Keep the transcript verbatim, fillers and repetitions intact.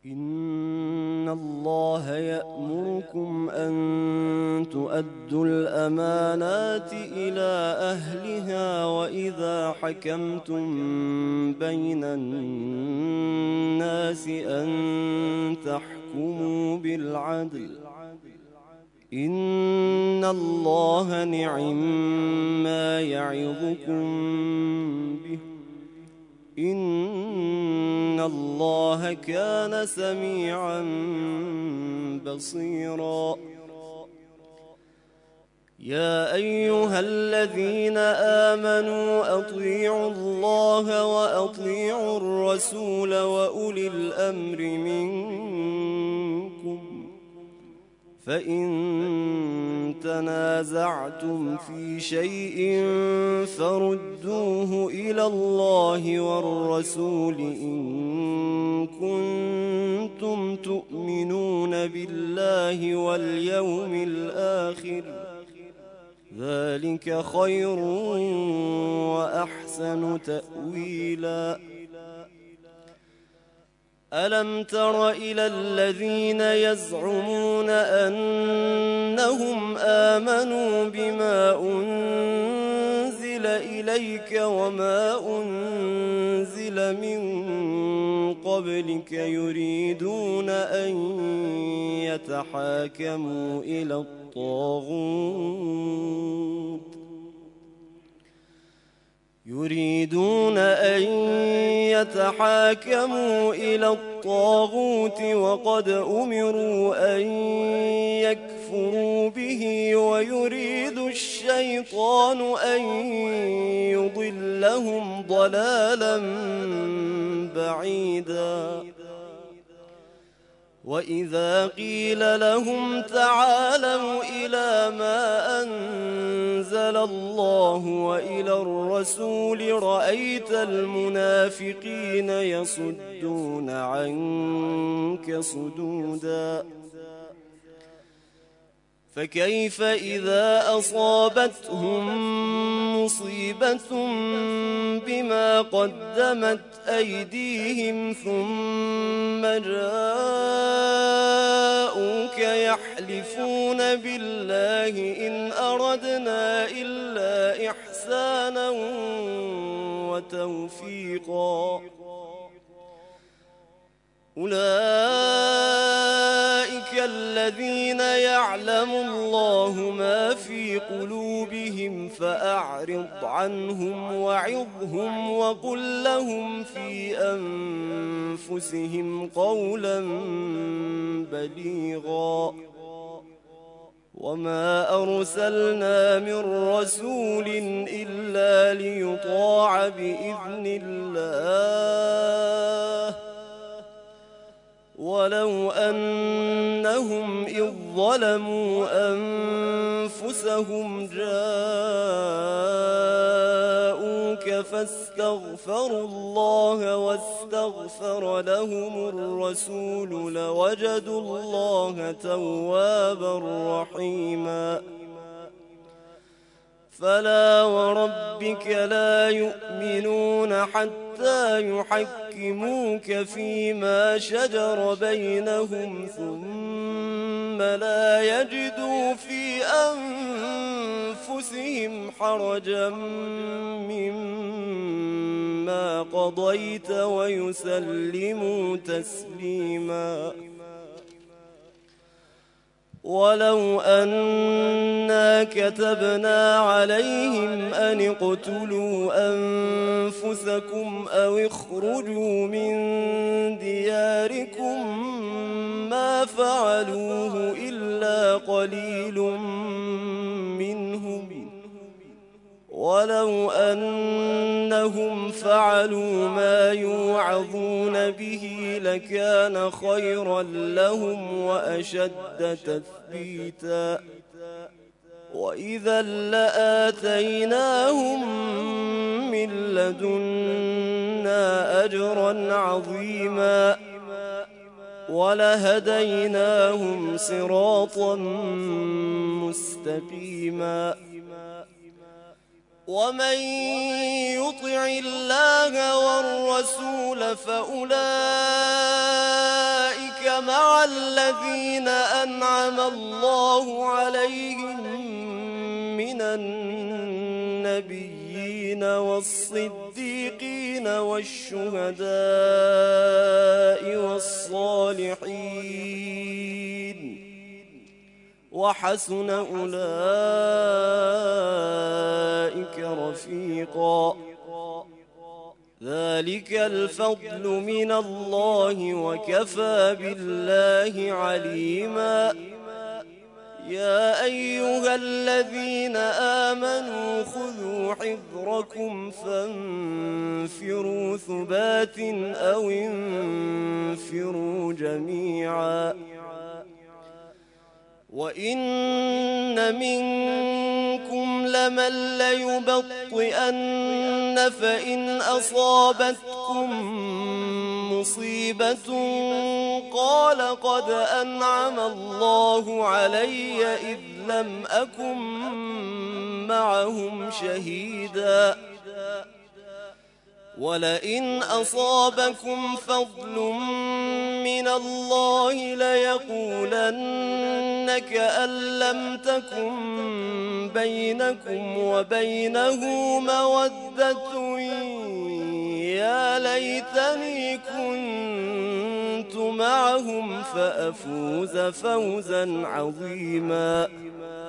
إن الله يأمركم أن تؤدوا الأمانات إلى أهلها وإذا حكمتم بين الناس أن تحكموا بالعدل إن الله نعما يعظكم به إن الله كان سميعا بصيرا. يا أيها الذين آمنوا أطيعوا الله وأطيعوا الرسول وأولي الأمر منكم فإن تنازعتم في شيء فردوه إلى الله والرسول إن كنتم تؤمنون بالله واليوم الآخر ذلك خير وأحسن تأويلا. ألم تر إلى الذين يزعمون أنهم آمنوا بما أنزل إليك وما أنزل من قبلك يريدون أن يتحاكموا إلى الطاغوت يريدون أن يتحاكموا إلى الطاغوت وقد أمروا أن يكفروا به ويريد الشيطان أن يضلهم ضلالا بعيدا. وإذا قيل لهم تعالوا إلى ما أنزل الله وإلى الرسول رأيت المنافقين يصدون عنك صدودا. فكيف إذا أصابتهم مصيبة بما قدمت أيديهم ثم جاءوك يحلفون بالله إن أردنا إلا إحسانا وتوفيقا أولئك الذين يعلم الله ما في قلوبهم فأعرض عنهم وعظهم وقل لهم في أنفسهم قولا بليغا. وما أرسلنا من رسول إلا ليطاع بإذن الله ولو أنهم إذ ظلموا أنفسهم جاءوك فاستغفروا الله واستغفر لهم الرسول لوجدوا الله توابا رحيما. فلا وربك لا يؤمنون حتى يحكموك فيما شجر بينهم ثم لا يجدوا في أنفسهم حرجا مما قضيت ويسلموا تسليما. ولو أنا كتبنا عليهم أن اقتلوا أنفسكم أو اخرجوا من دياركم ما فعلوه إلا قليل منهم ولو أنهم فعلوا ما يوعظون به لكان خيرا لهم وأشد تثبيتا. وإذا لآتيناهم من لدنا أجرا عظيما ولهديناهم صراطا مستقيما. ومن يطع الله والرسول فأولئك مع الذين أنعم الله عليهم من النبيين والصديقين والشهداء والصالحين وحسن أولئك رفيقا ذلك الفضل من الله وكفى بالله عليما يا أيها الذين آمنوا خذوا حذركم فانفروا ثبات أو انفروا جميعا وإن منكم لمن ليبطئن فإن أصابتكم مصيبة قال قد أنعم الله علي إذ لم أكن معهم شهيدا ولئن أصابكم فضل من الله ليقولن كأن لم تكن بينكم وبينه مودة يا ليتني كنت معهم فأفوز فوزا عظيما